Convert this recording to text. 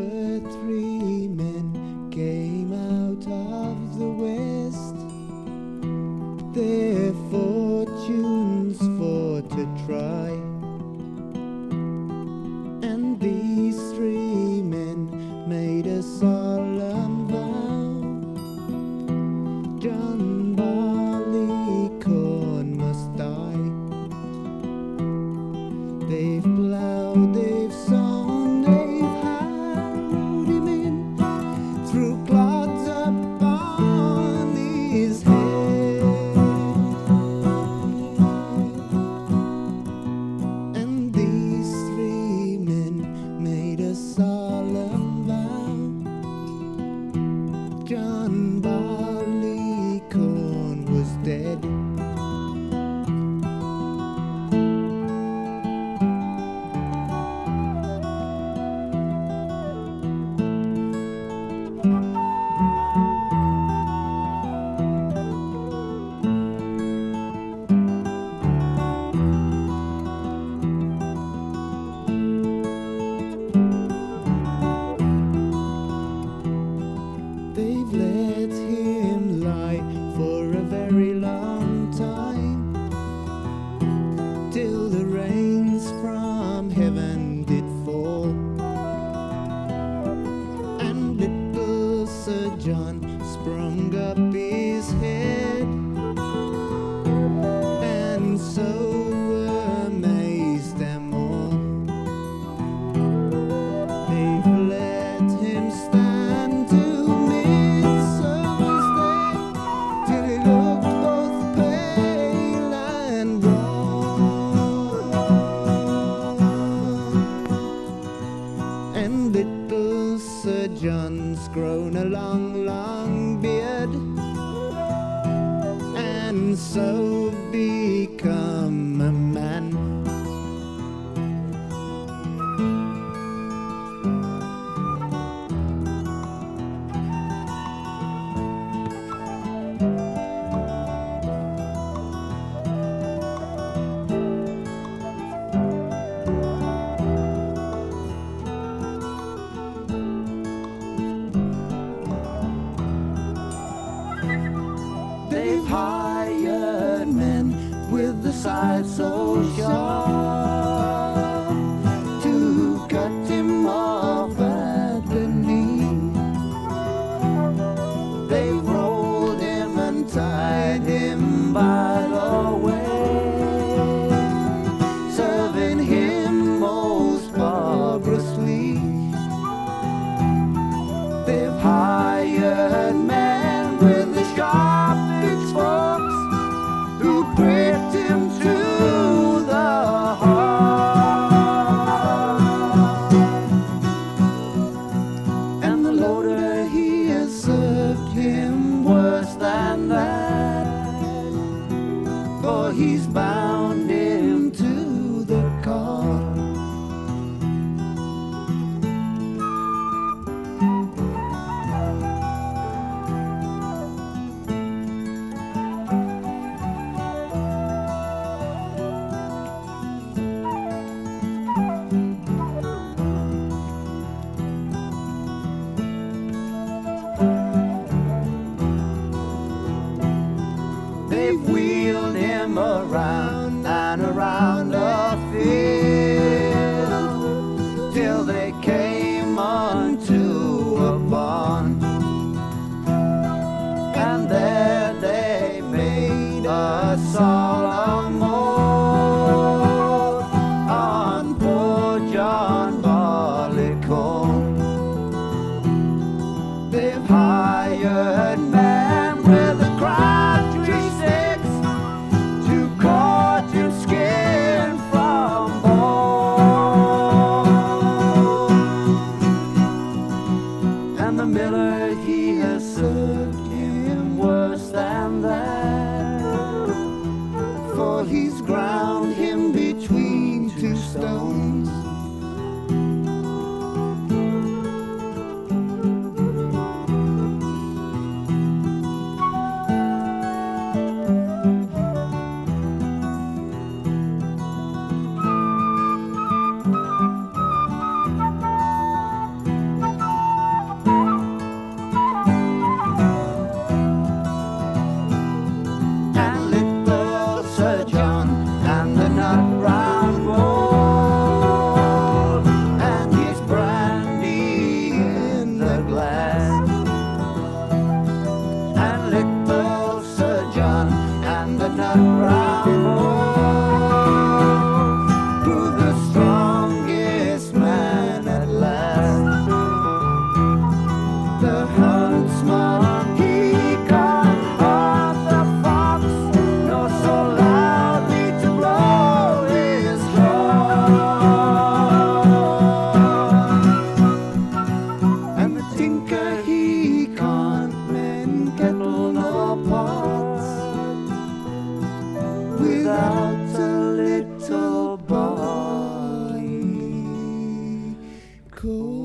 were three men came out of the west, their fortunes for to try. And these three men made a solemn vow: John Barleycorn must die. They've ploughed, they've sown, they've harrowed him in through clods upon his head. And these three men made a solemn vow: John Barleycorn was dead. They've let him lie for a very long time, till the rains from heaven did fall, and little Sir John sprung up his head, and so amazed them all. They've let him stand to and little Sir John's grown a long, long beard, and so become a man. They've hired men with the side so sharp to cut him off at the knee. They rolled him and tied him by the way, serving him most barbarously. They've hired men with the sharp pitchforks who pricked him to the heart. And the loader, he has served him worse than that, for he's bound him to the cart. They've wheeled him around and around a field till they came onto a barn, and there they made a solemn oath on poor John Barleycorn. They've hired men with a crabtree sticks to cut him skin from bone, and the miller, he has served him worse than that, for he's ground him between two stones. without a little body cold.